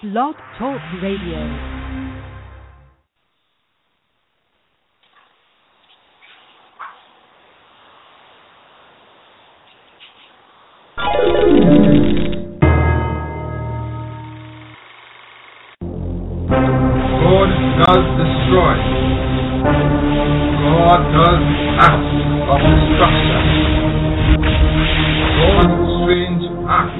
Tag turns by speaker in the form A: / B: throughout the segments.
A: Blog Talk Radio.
B: God does destroy. God does acts of destruction. God's strange act.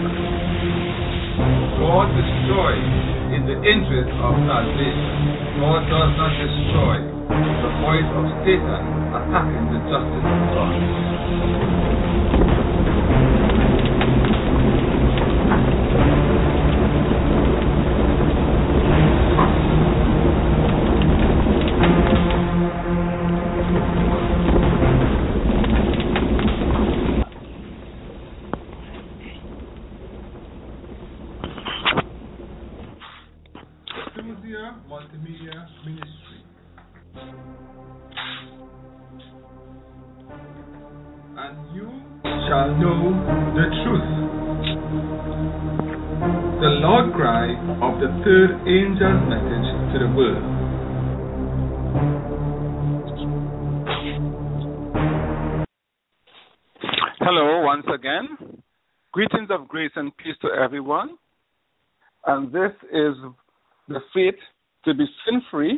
B: God destroys in the interest of salvation. God does not destroy the voice of Satan attacking the justice of God. Multimedia Ministry. And you shall know the truth. The Lord cry of the third angel's message to the world. Hello once again. Greetings of grace and peace to everyone. And this is the Faith to be Sin-Free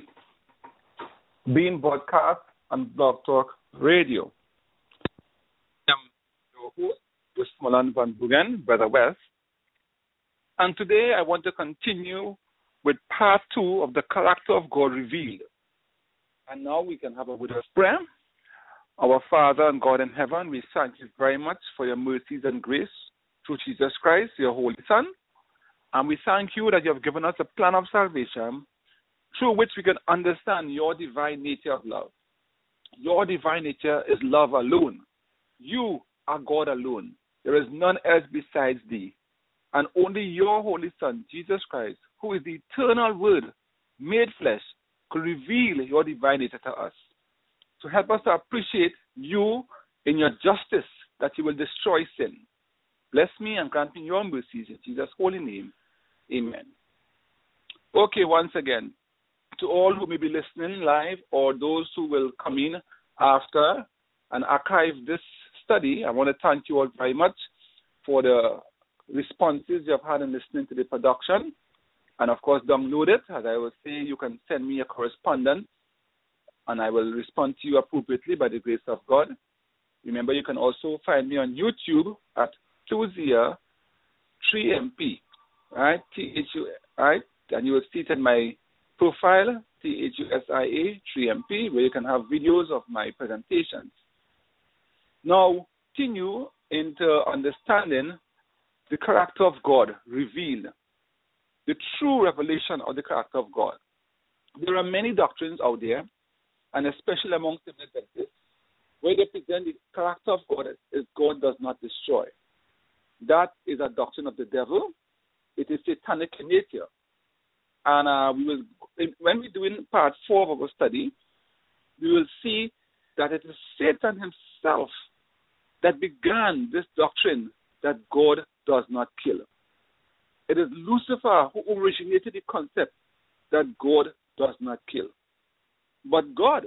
B: being broadcast on Blog Talk Radio. I am your host, Westmoreland Van Boogen, Brother West. And today I want to continue with part 2 of the character of God revealed. And now we can have a word of prayer. Our Father and God in heaven, we thank you very much for your mercies and grace through Jesus Christ, your Holy Son. And we thank you that you have given us a plan of salvation through which we can understand your divine nature of love. Your divine nature is love alone. You are God alone. There is none else besides thee. And only your Holy Son, Jesus Christ, who is the eternal Word made flesh, could reveal your divine nature to us. To help us to appreciate you in your justice, that you will destroy sin. Bless me and grant me your mercies in Jesus' holy name. Amen. Okay, once again, to all who may be listening live or those who will come in after and archive this study, I want to thank you all very much for the responses you have had in listening to the production. And, of course, download it. As I was saying, you can send me a correspondence, and I will respond to you appropriately by the grace of God. Remember, you can also find me on YouTube at Thusia 3MP. Right, right, and you will see it in my profile, THUSIA 3MP, where you can have videos of my presentations. Now, continue into understanding the character of God revealed, the true revelation of the character of God. There are many doctrines out there, and especially among the Adventists, where they present the character of God as God does not destroy. That is a doctrine of the devil. It is satanic in nature. And we will, when we're doing part 4 of our study, we will see that it is Satan himself that began this doctrine that God does not kill. It is Lucifer who originated the concept that God does not kill. But God,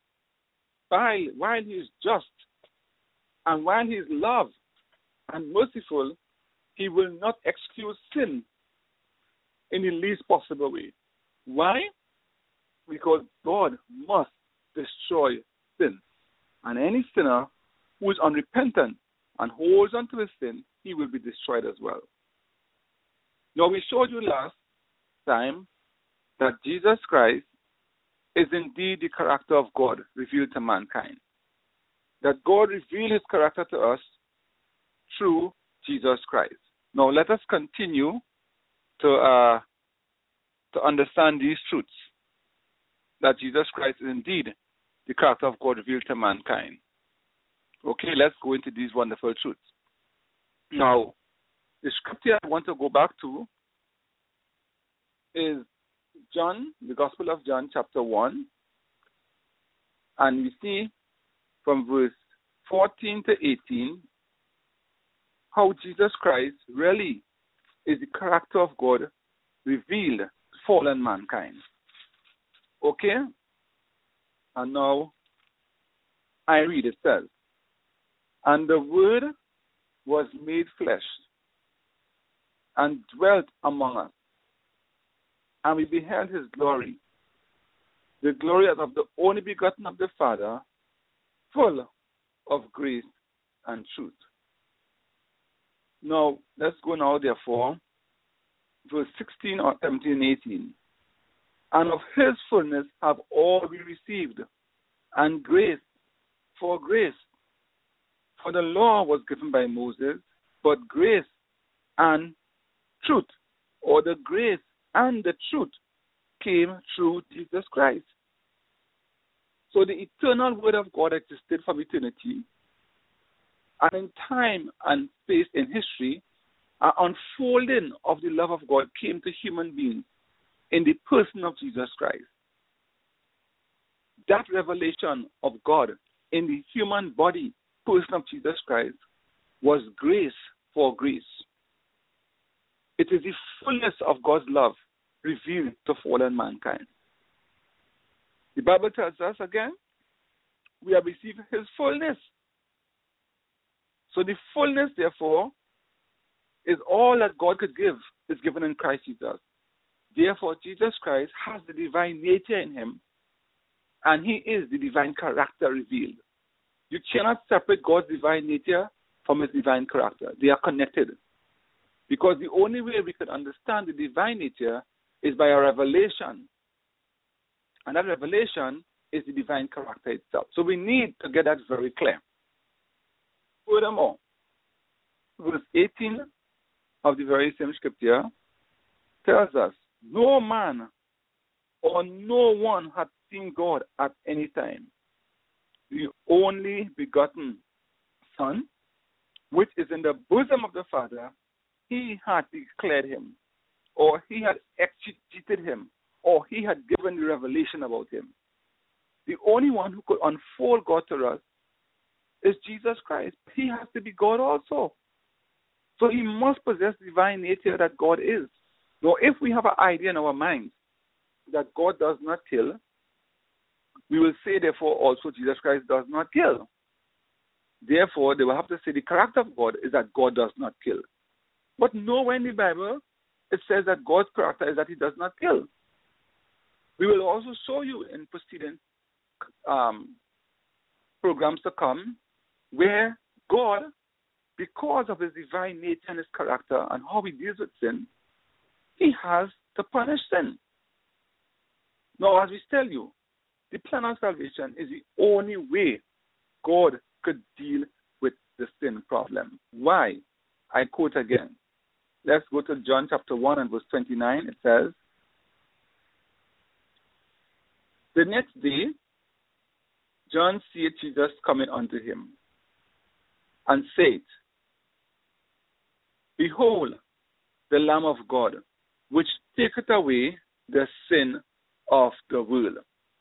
B: while he is just and while he is love and merciful, he will not excuse sin in the least possible way. Why? Because God must destroy sin. And any sinner who is unrepentant and holds on to his sin, he will be destroyed as well. Now, we showed you last time that Jesus Christ is indeed the character of God revealed to mankind. That God revealed his character to us through Jesus Christ. Now, let us continue to understand these truths, that Jesus Christ is indeed the character of God revealed to mankind. Okay, let's go into these wonderful truths. Now, the scripture I want to go back to is John, the Gospel of John, chapter 1. And we see from verse 14 to 18 how Jesus Christ really is the character of God revealed fallen mankind. Okay? And now I read, it says, and the Word was made flesh and dwelt among us, and we beheld his glory, the glory as of the only begotten of the Father, full of grace and truth. Now, let's go now, therefore, verse 16 or 17 and 18. And of his fullness have all we received, and grace for grace. For the law was given by Moses, but grace and truth, or the grace and the truth, came through Jesus Christ. So the eternal Word of God existed from eternity, and in time and space in history, an unfolding of the love of God came to human beings in the person of Jesus Christ. That revelation of God in the human body, person of Jesus Christ, was grace for grace. It is the fullness of God's love revealed to fallen mankind. The Bible tells us again, we have received his fullness. So the fullness, therefore, is all that God could give, is given in Christ Jesus. Therefore, Jesus Christ has the divine nature in him, and he is the divine character revealed. You cannot separate God's divine nature from his divine character. They are connected. Because the only way we can understand the divine nature is by a revelation. And that revelation is the divine character itself. So we need to get that very clear. Furthermore, verse 18 of the very same scripture tells us, no man or no one had seen God at any time. The only begotten Son, which is in the bosom of the Father, he had declared him, or he had exegeted him, or he had given the revelation about him. The only one who could unfold God to us is Jesus Christ. He has to be God also. So he must possess the divine nature that God is. Now, if we have an idea in our minds that God does not kill, we will say, therefore, also Jesus Christ does not kill. Therefore, they will have to say the character of God is that God does not kill. But nowhere in the Bible it says that God's character is that he does not kill. We will also show you in preceding programs to come where God, because of his divine nature and his character and how he deals with sin, he has to punish sin. Now, as we tell you, the plan of salvation is the only way God could deal with the sin problem. Why? I quote again. Let's go to John chapter 1 and verse 29. It says, the next day, John seeth Jesus coming unto him, and said, behold, the Lamb of God, which taketh away the sin of the world.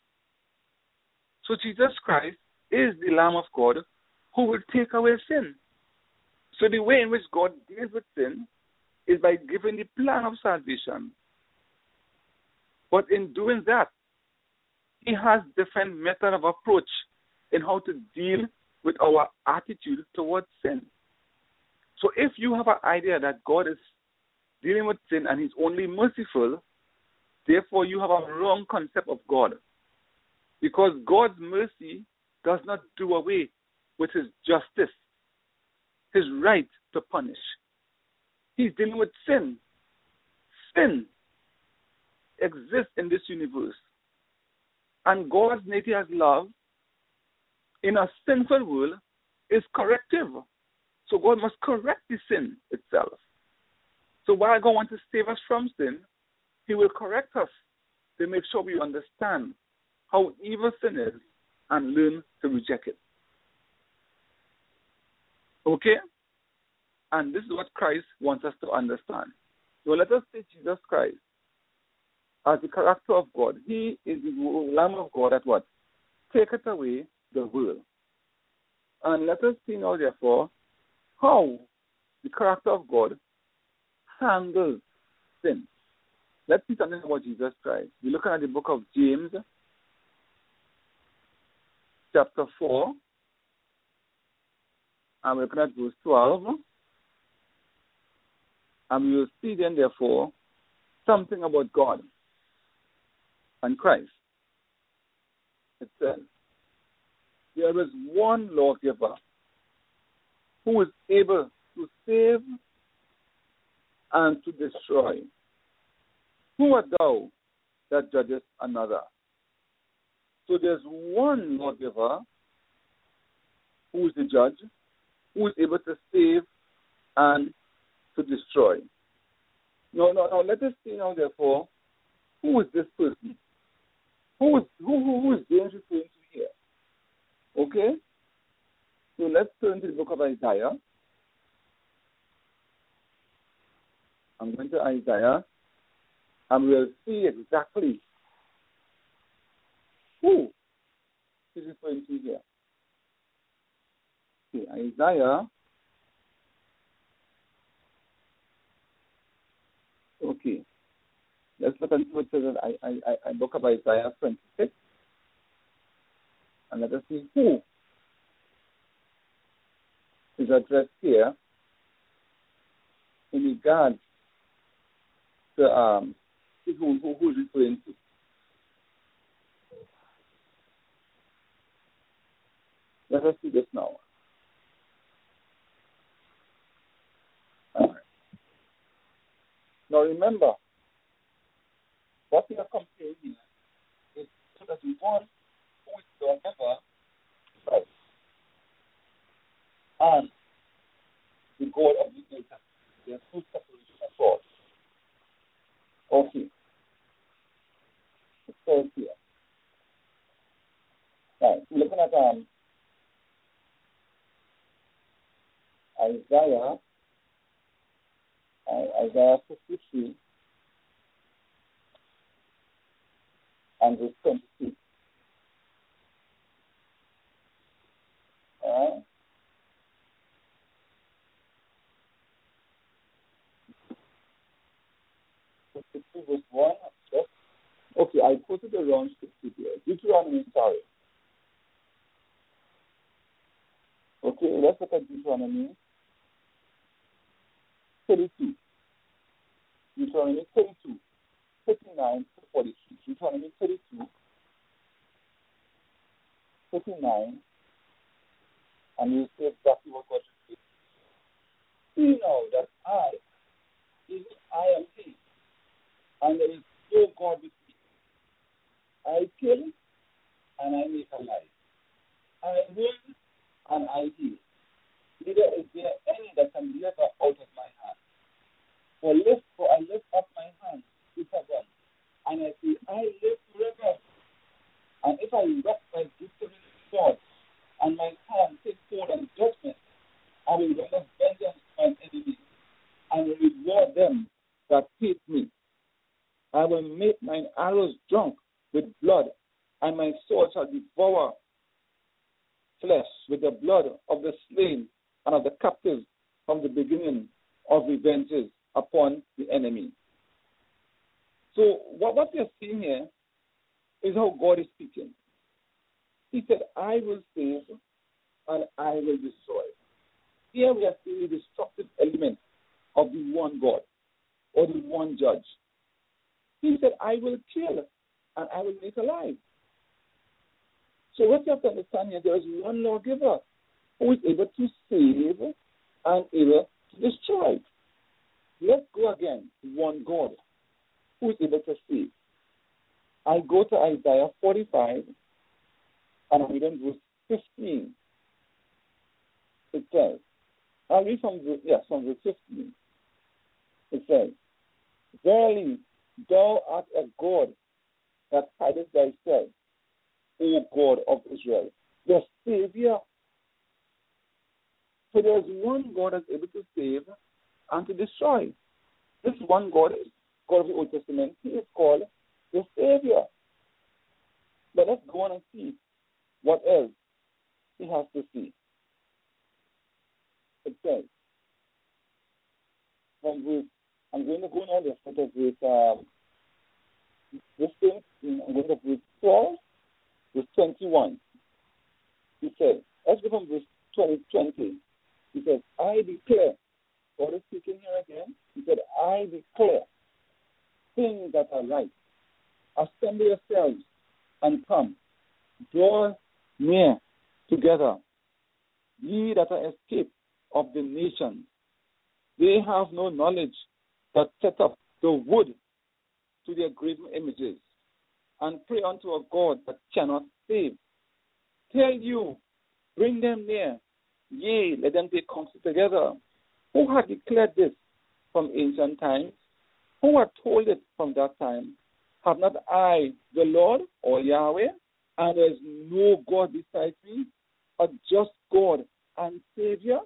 B: So Jesus Christ is the Lamb of God who will take away sin. So the way in which God deals with sin is by giving the plan of salvation. But in doing that, he has different method of approach in how to deal with our attitude towards sin. So if you have an idea that God is dealing with sin and he's only merciful, therefore you have a wrong concept of God. Because God's mercy does not do away with his justice, his right to punish. He's dealing with sin. Sin exists in this universe. And God's nature as love in a sinful world is corrective. So God must correct the sin itself. So while God wants to save us from sin, he will correct us to make sure we understand how evil sin is and learn to reject it. Okay? And this is what Christ wants us to understand. So let us say Jesus Christ as the character of God. He is the Lamb of God that what? Taketh away the world. And let us see now, therefore, how the character of God handles sin. let's see something about Jesus Christ. We're looking at the book of James, chapter 4, and we're looking at verse 12. And we will see then, therefore, something about God and Christ. It says, there is one lawgiver who is able to save and to destroy. Who art thou that judgest another? So there's one lawgiver who is the judge, who is able to save and to destroy. No, let us see now, therefore, who is this person? Who is James referring to here? Okay? So let's turn to the book of Isaiah. I'm going to Isaiah, and we'll see exactly who is referring to here. Okay, Isaiah. Okay. Let's look at what says I book of Isaiah 26. And let us see who is addressed here in regards to who is referring to. Let us see this now. All right. Now remember, what we are comparing here is so that we want who is whatever Christ and the God of the New Testament. There are two separation of thoughts. Okay. It says here. Right. We're looking at Isaiah 53 and verse 22. Alright? Verse 1. Okay, I quoted the wrong scripture here. Deuteronomy, sorry. Okay, let's look at Deuteronomy 32. Deuteronomy 32, 39 to 43. Deuteronomy 32, 39, and you see exactly what God is saying. See now that I am He, and there is no God with me. I kill, and I make alive. I wound, and I heal. Neither is there any that can deliver out of my hand. For I lift up my hand to heaven, and I say, I live forever. And if I wreck my glittering sword, and my hand take hold on judgment, I will render vengeance to my enemies, and will reward them that hate me. I will make mine arrows drunk with blood, and my sword shall devour flesh with the blood of the slain and of the captives from the beginning of revenges upon the enemy. So what we are seeing here is how God is speaking. He said, I will save and I will destroy. Here we are seeing the destructive element of the one God or the one judge. He said, I will kill and I will make alive. So what you have to understand here, there is one lawgiver who is able to save and able to destroy. Let's go again to one God who is able to save. I go to Isaiah 45 and I read in verse 15. It says, I'll read from verse 15. It says, verily thou art a God that hidest thyself, O God of Israel, the Savior. So there is one God that's able to save and to destroy. This one God is God of the Old Testament. He is called the Savior. But let's go on and see what else he has to see. It says, from verse, I'm going to go now to verse This thing in verse 12, verse 21. He said, let's go from verse 20. He says, I declare, God is speaking here again. He said, I declare things that are right. Assemble yourselves and come. Draw near together. Ye that are escaped of the nations, they have no knowledge, that set up the wood to their graven images, and pray unto a God that cannot save. Tell you, bring them near, yea, let them take counsel together. Who had declared this from ancient times? Who had told it from that time? Have not I, the Lord, or Yahweh, and there is no God besides me, a just God and Savior?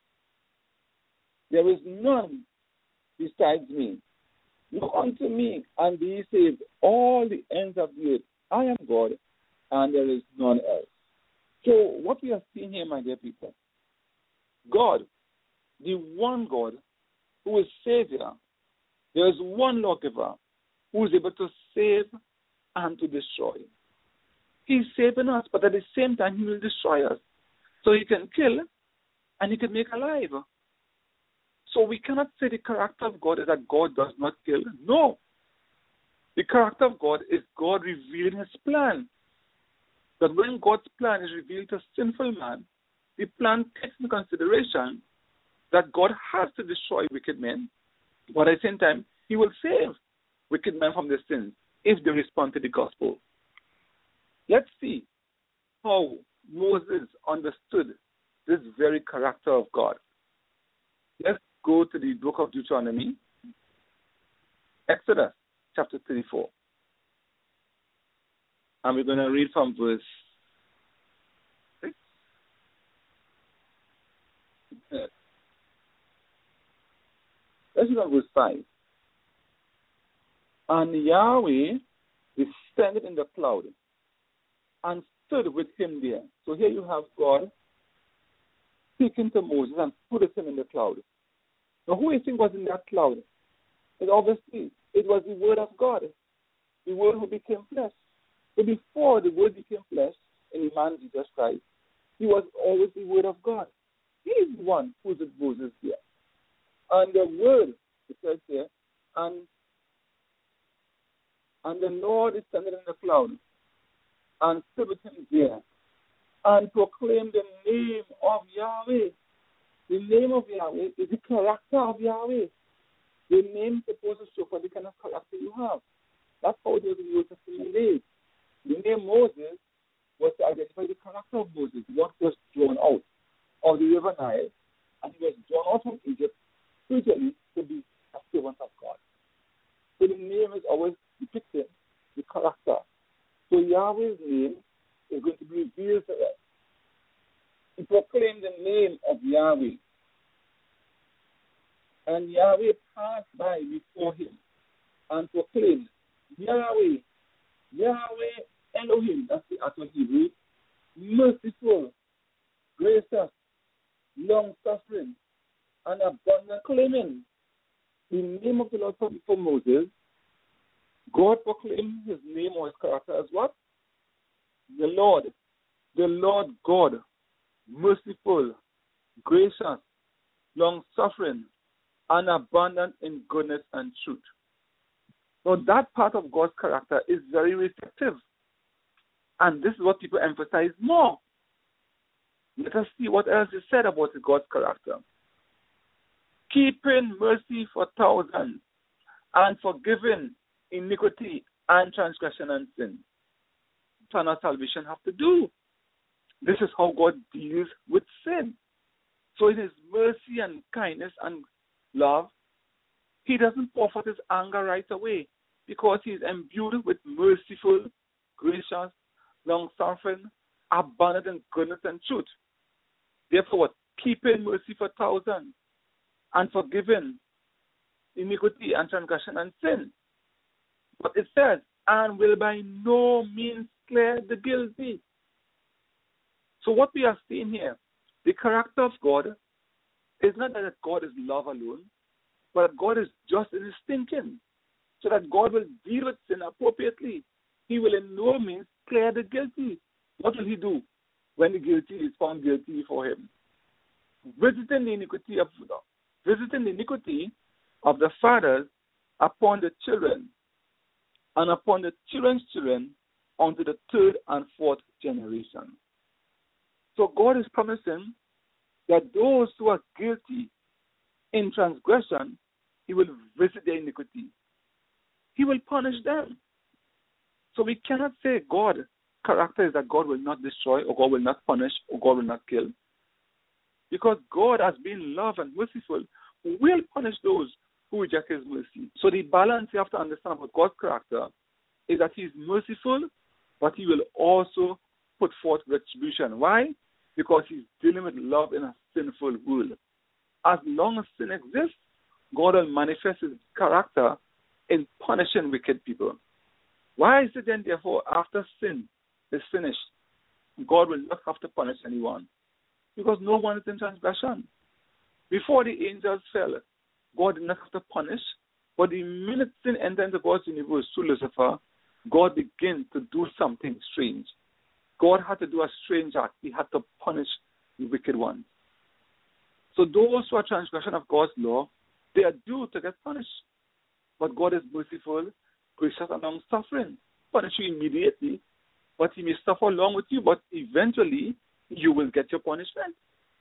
B: There is none besides me. Look unto me, and be saved, all the ends of the earth. I am God, and there is none else. So what we are seeing here, my dear people, God, the one God who is Savior, there is one lawgiver who is able to save and to destroy. He's saving us, but at the same time, he will destroy us. So he can kill, and he can make alive. So we cannot say the character of God is that God does not kill. No. The character of God is God revealing his plan. That when God's plan is revealed to sinful man, the plan takes into consideration that God has to destroy wicked men, but at the same time, he will save wicked men from their sins if they respond to the gospel. Let's see how Moses understood this very character of God. Let's go to the book of Deuteronomy, Exodus chapter 34. And we're going to read from verse 6. Let's read from verse 5. And Yahweh descended in the cloud and stood with him there. So here you have God speaking to Moses and put him in the cloud. Now, who do you think was in that cloud? It obviously, it was the Word of God, the Word who became flesh. But before the Word became flesh in the man Jesus Christ, he was always the Word of God. He is the one who is with Moses here. And the Word, it says here, and the Lord descended in the cloud and stood with him there and proclaimed the name of Yahweh. The name of Yahweh is the character of Yahweh. The name is supposed to show for the kind of character you have. That's how it was in the Old Testament days. The name Moses was to identify the character of Moses, what was drawn out of the river Nile, and he was drawn out from Egypt spiritually to be a servant of God. So the name is always depicting the character. So Yahweh's name is going to be revealed to us. He proclaimed the name of Yahweh. And Yahweh passed by before him and proclaimed, Yahweh, Yahweh Elohim, that's the actual Hebrew, merciful, gracious, long-suffering, and abundant, claiming the name of the Lord before Moses. God proclaimed his name or his character as what? The Lord God, merciful, gracious, long-suffering, and abundant in goodness and truth. So that part of God's character is very receptive. And this is what people emphasize more. Let us see what else is said about God's character. Keeping mercy for thousands and forgiving iniquity and transgression and sin. Eternal salvation have to do. This is how God deals with sin. So in his mercy and kindness and love, he doesn't pour forth his anger right away because he is imbued with merciful, gracious, long-suffering, abundant in goodness and truth. Therefore, keeping mercy for thousands and forgiving iniquity and transgression and sin. But it says, and will by no means clear the guilty. So what we are seeing here, the character of God is not that God is love alone, but God is just in his thinking. so that God will deal with sin appropriately. He will in no means clear the guilty. What will he do when the guilty is found guilty before him? Visiting the iniquity of the fathers upon the children, and upon the children's children, unto the third and fourth generation. So God is promising that those who are guilty in transgression, he will visit their iniquity. He will punish them. So we cannot say God's character is that God will not destroy, or God will not punish, or God will not kill. Because God, as being love and merciful, will punish those who reject his mercy. So the balance you have to understand about God's character is that he is merciful, but he will also put forth retribution. Why? Because he's dealing with love in a sinful world. As long as sin exists, God will manifest his character in punishing wicked people. Why is it then, therefore, after sin is finished, God will not have to punish anyone? Because no one is in transgression. Before the angels fell, God did not have to punish, but the minute sin entered into God's universe through Lucifer, God began to do something strange. God had to do a strange act. He had to punish the wicked ones. So those who are transgression of God's law, they are due to get punished. But God is merciful, gracious, and long-suffering. Punish you immediately, but he may suffer along with you, but eventually you will get your punishment.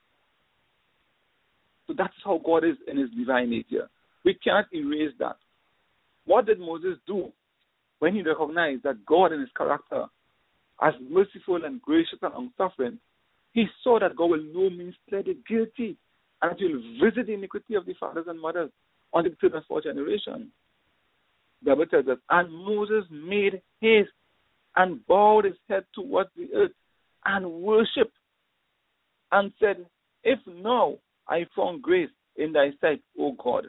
B: So that's how God is in his divine nature. We cannot erase that. What did Moses do when he recognized that God in his character, as merciful and gracious and long-suffering, he saw that God will no means clear the guilty, and that he will visit the iniquity of the fathers and mothers on the third and fourth generation. The Bible tells us, and Moses made haste and bowed his head towards the earth and worshipped, and said, if now I found grace in thy sight, O God.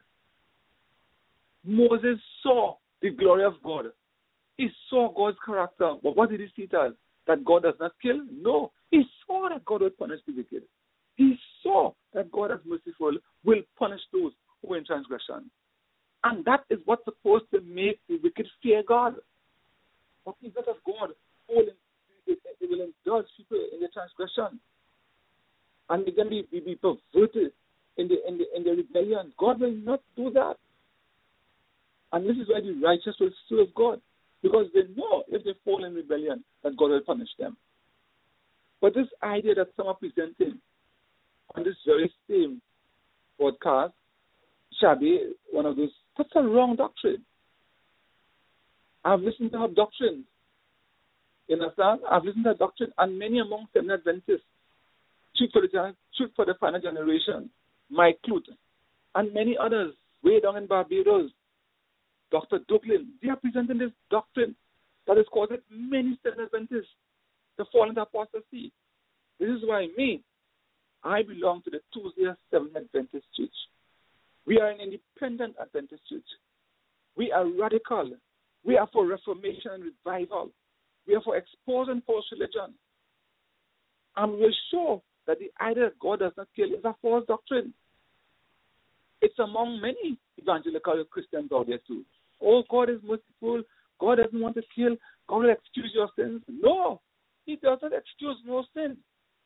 B: Moses saw the glory of God. He saw God's character. But what did he see it as? That God does not kill? No. He saw that God will punish the wicked. He saw that God, as merciful, will punish those who are in transgression. And that is what's supposed to make the wicked fear God. But is that of God who will indulge people in their transgression, and they can be perverted in the rebellion. God will not do that. And this is why the righteous will serve God, because they know if they fall in rebellion that God will punish them. But this idea that some are presenting on this very same podcast, Shabi, one of those, that's a wrong doctrine. I've listened to her doctrines. You understand? I've listened to her doctrine, and many among them Adventists, Truth for the Final Generation, Mike Clute, and many others way down in Barbados, Dr. Dublin, they are presenting this doctrine that is causing many Seventh Adventists to fall into apostasy. This is why I belong to the Tuesday Seventh Adventist Church. We are an independent Adventist church. We are radical. We are for reformation and revival. We are for exposing false religion. And we will show that the idea that God does not kill is a false doctrine. It's among many evangelical Christians out there too. Oh, God is merciful. God doesn't want to kill. God will excuse your sins. No, he doesn't excuse no sin.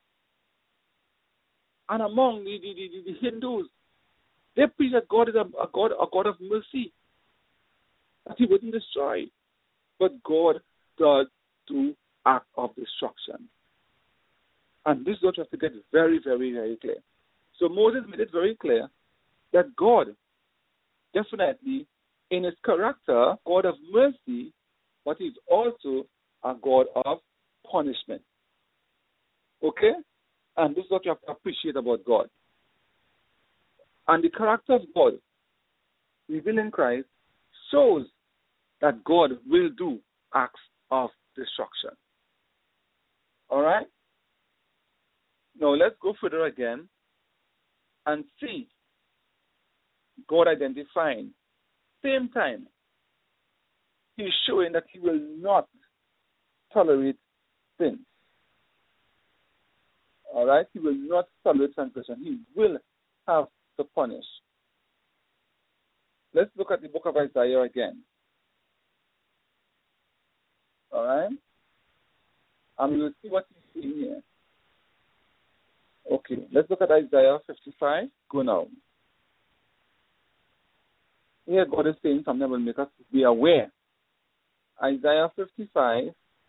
B: And among the Hindus, they preach that God is a God of mercy, that he wouldn't destroy. But God does do act of destruction. And this is what you have to get very, very, very clear. So Moses made it very clear that God, definitely, in his character, God of mercy, but he's also a God of punishment. Okay? And this is what you have to appreciate about God. And the character of God, revealed in Christ, shows that God will do acts of destruction. All right? Now let's go further again and see God identifying. Same time, he's showing that he will not tolerate sin. All right? He will not tolerate transgression. He will have to punish. Let's look at the book of Isaiah again. And we will see what he's saying here. Okay, let's look at Isaiah 55. Go now. Here God is saying something that will make us be aware. Isaiah 55,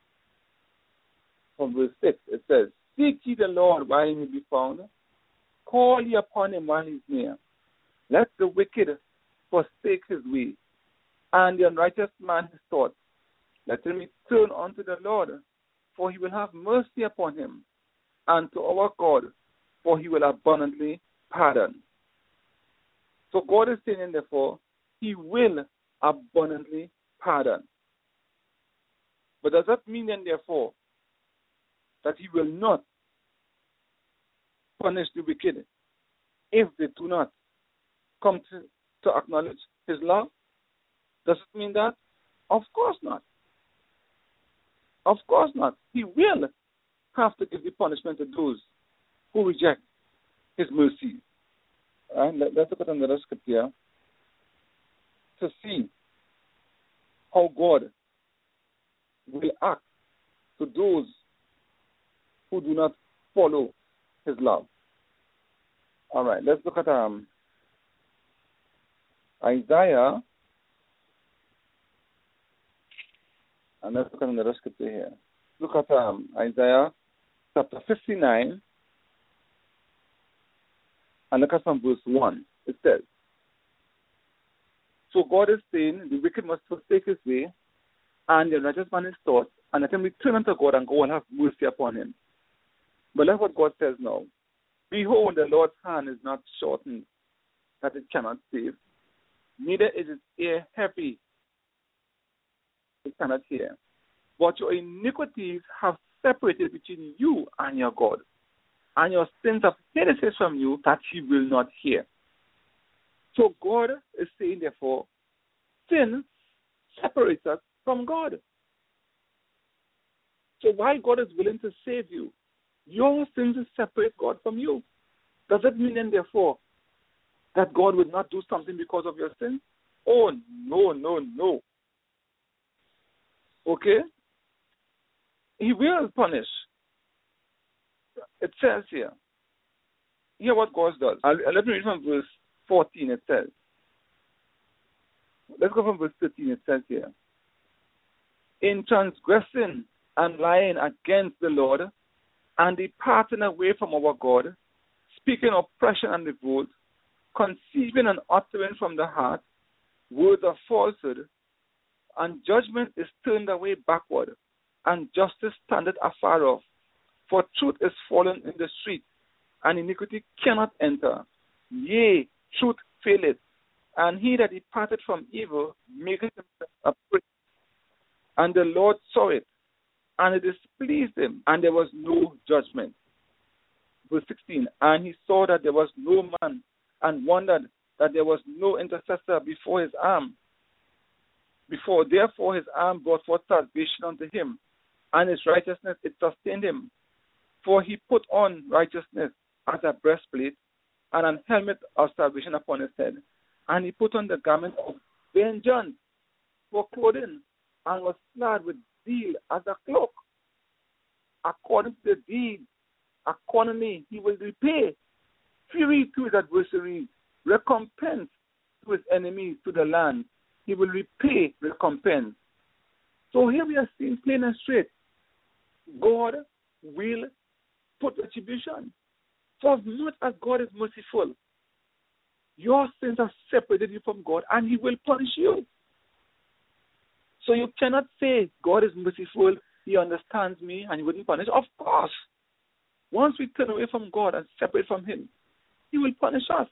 B: from verse 6, it says, Seek ye the Lord while he may be found. Call ye upon him while he is near. Let the wicked forsake his way, and the unrighteous man his thoughts. Let him return unto the Lord, for he will have mercy upon him, and to our God, for he will abundantly pardon. So God is saying, therefore, he will abundantly pardon. But does that mean then, therefore, that he will not punish the wicked if they do not come to acknowledge his love? Does it mean that? Of course not. Of course not. He will have to give the punishment to those who reject his mercy. Right? Let's look at another scripture to see how God will act to those who do not follow his love. All right, let's look at Isaiah, and let's look at another scripture here. Look at Isaiah chapter 59, and look at from verse 1. It says, So God is saying the wicked must forsake his way, and the righteous man his thoughts, and let him return unto God, and God will have mercy upon him. But that's what God says now. Behold, the Lord's hand is not shortened, that it cannot save, neither is its ear heavy, it cannot hear. But your iniquities have separated between you and your God, and your sins have hid his face from you, that he will not hear. So God is saying, therefore, sin separates us from God. So while God is willing to save you, your sins separate God from you. Does it mean then, therefore, that God would not do something because of your sin? Oh, no, no, no. Okay? He will punish. It says here. Hear what God does. Let me read from verse 14. It says. Let's go from verse 13. It says here. In transgressing and lying against the Lord, and departing away from our God, speaking oppression and revolt, conceiving and uttering from the heart words of falsehood, and judgment is turned away backward, and justice standeth afar off. For truth is fallen in the street, and iniquity cannot enter. Yea, truth faileth, and he that departed from evil maketh himself a prey. And the Lord saw it, and it displeased him, and there was no judgment. Verse 16, and he saw that there was no man, and wondered that there was no intercessor before his arm. Therefore his arm brought forth salvation unto him, and his righteousness it sustained him. For he put on righteousness as a breastplate, and an helmet of salvation upon his head. And he put on the garment of vengeance for clothing, and was clad with zeal as a cloak. According to the deed, accordingly he will repay fury to his adversaries, recompense to his enemies, to the land. He will repay recompense. So here we are seeing plain and straight. God will put retribution. For as much as God is merciful, your sins have separated you from God, and he will punish you. So you cannot say God is merciful, he understands me, and he wouldn't punish. Of course. Once we turn away from God and separate from him, he will punish us.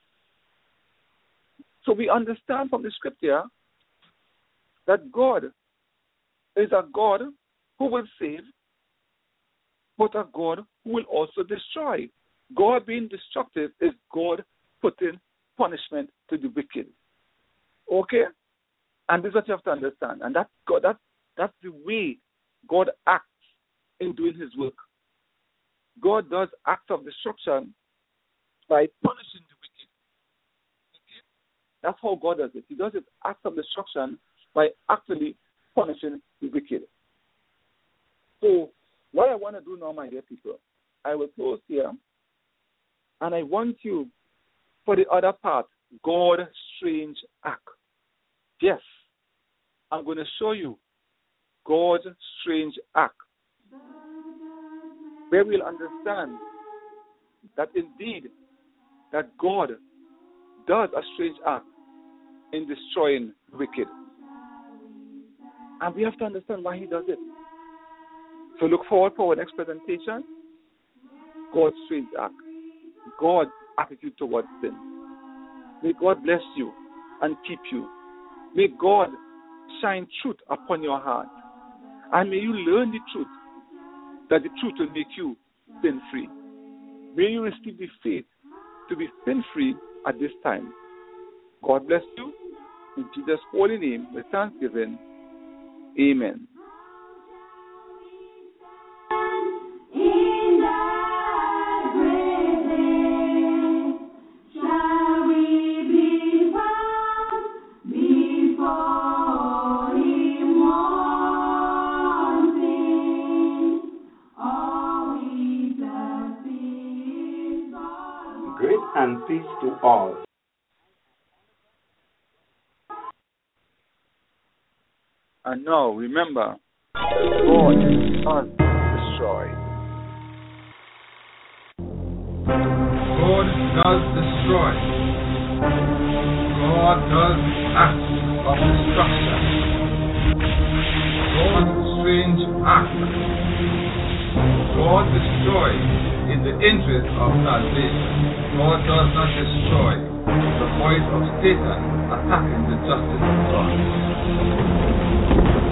B: So we understand from the scripture that God is a God who will save, but a God who will also destroy. God being destructive is God putting punishment to the wicked. Okay? And this is what you have to understand. And that's the way God acts in doing his work. God does acts of destruction by punishing the wicked. Okay? That's how God does it. He does his acts of destruction by actually punishing the wicked. So What I want to do now, my dear people, I will close here, and I want you, for the other part, God's strange act. Yes, I'm going to show you God's strange act, where we'll understand that indeed that God does a strange act in destroying the wicked. And we have to understand why he does it. So look forward for our next presentation, God's strange act, God's attitude towards sin. May God bless you and keep you. May God shine truth upon your heart. And may you learn the truth, that the truth will make you sin-free. May you receive the faith to be sin-free at this time. God bless you. In Jesus' holy name, with thanksgiving, amen.
A: Grace and peace to all.
B: And now, remember, God does destroy.
C: God does destroy. God does acts of destruction. God's strange act. God destroys in the interest of salvation. God does not destroy the voice of Satan attacking the justice of God.